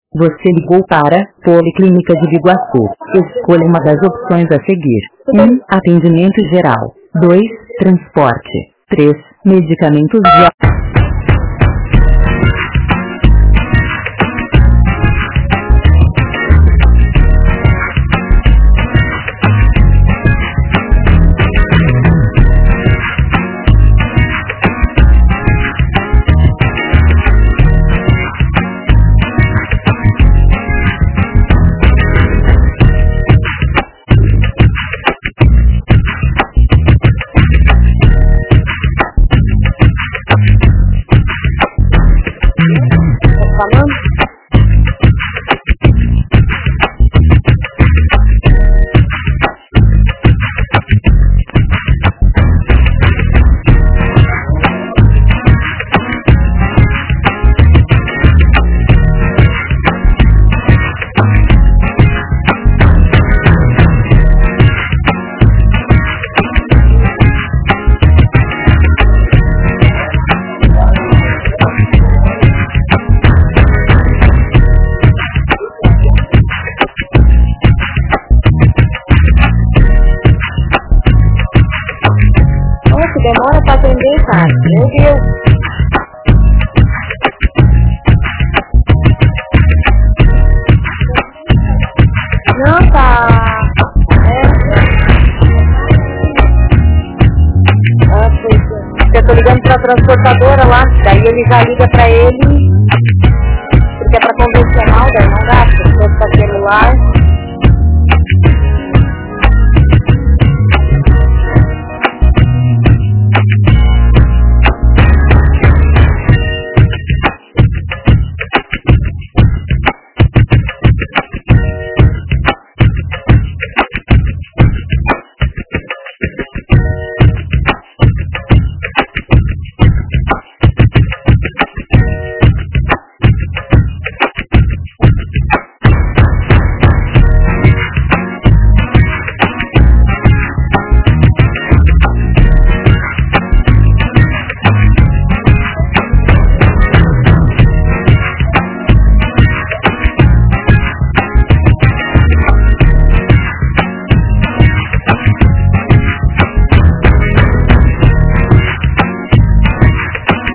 Você ligou para Policlínica de Biguaçu. Escolha uma das opções a seguir. 1. Atendimento geral. 2. Transporte. 3. Medicamentos de... Demora pra atender, cara. Meu Deus. Não, tá. Eu tô ligando pra transportadora lá. Daí ele já liga pra ele. Porque é pra convencional, daí não gasta. Se fosse pra celular.